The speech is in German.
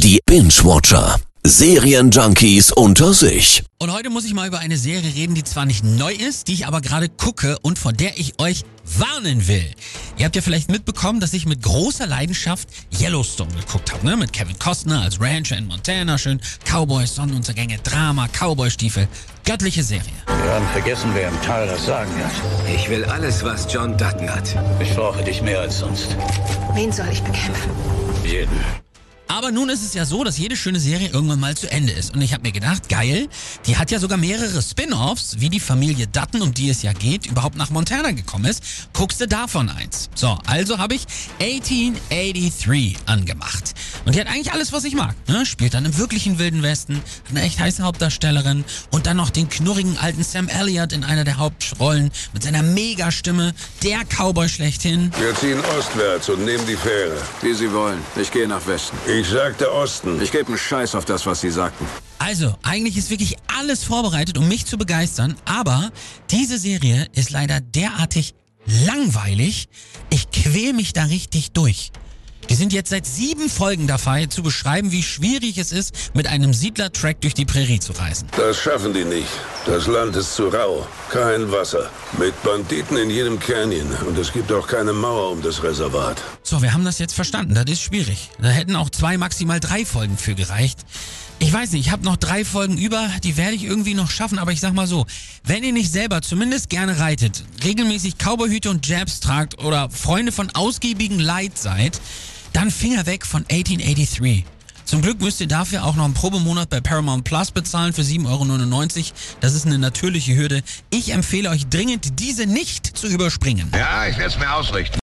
Die Binge-Watcher. Serienjunkies unter sich. Und heute muss ich mal über eine Serie reden, die zwar nicht neu ist, die ich aber gerade gucke und vor der ich euch warnen will. Ihr habt ja vielleicht mitbekommen, dass ich mit großer Leidenschaft Yellowstone geguckt habe, ne? Mit Kevin Costner als Rancher in Montana, schön Cowboys, Sonnenuntergänge, Drama, Cowboystiefel. Göttliche Serie. Wir haben vergessen, wer im Tal das Sagen hat. Ich will alles, was John Dutton hat. Ich brauche dich mehr als sonst. Wen soll ich bekämpfen? Jeden. Aber nun ist es ja so, dass jede schöne Serie irgendwann mal zu Ende ist. Und ich habe mir gedacht, geil, die hat ja sogar mehrere Spin-Offs, wie die Familie Dutton, um die es ja geht, überhaupt nach Montana gekommen ist. Guckst du davon eins. So, also habe ich 1883 angemacht. Und die hat eigentlich alles, was ich mag. Ne? Spielt dann im wirklichen Wilden Westen, hat eine echt heiße Hauptdarstellerin und dann noch den knurrigen alten Sam Elliott in einer der Hauptrollen mit seiner Megastimme, der Cowboy schlechthin. Wir ziehen ostwärts und nehmen die Fähre. Wie Sie wollen. Ich gehe nach Westen. Ich sagte Osten. Ich gebe einen Scheiß auf das, was Sie sagten. Also, eigentlich ist wirklich alles vorbereitet, um mich zu begeistern, aber diese Serie ist leider derartig langweilig, ich quäl mich da richtig durch. Wir sind jetzt seit 7 Folgen dabei, zu beschreiben, wie schwierig es ist, mit einem Siedler-Track durch die Prärie zu reisen. Das schaffen die nicht. Das Land ist zu rau. Kein Wasser. Mit Banditen in jedem Canyon. Und es gibt auch keine Mauer um das Reservat. So, wir haben das jetzt verstanden, das ist schwierig. Da hätten auch 2, maximal 3 Folgen für gereicht. Ich weiß nicht, ich habe noch 3 Folgen über, die werde ich irgendwie noch schaffen, aber ich sag mal so, wenn ihr nicht selber zumindest gerne reitet, regelmäßig Cowboyhüte und Jabs tragt oder Freunde von ausgiebigen Light seid, dann Finger weg von 1883. Zum Glück müsst ihr dafür auch noch einen Probemonat bei Paramount Plus bezahlen für 7,99 €. Das ist eine natürliche Hürde. Ich empfehle euch dringend, diese nicht zu überspringen. Ja, ich werde es mir ausrichten.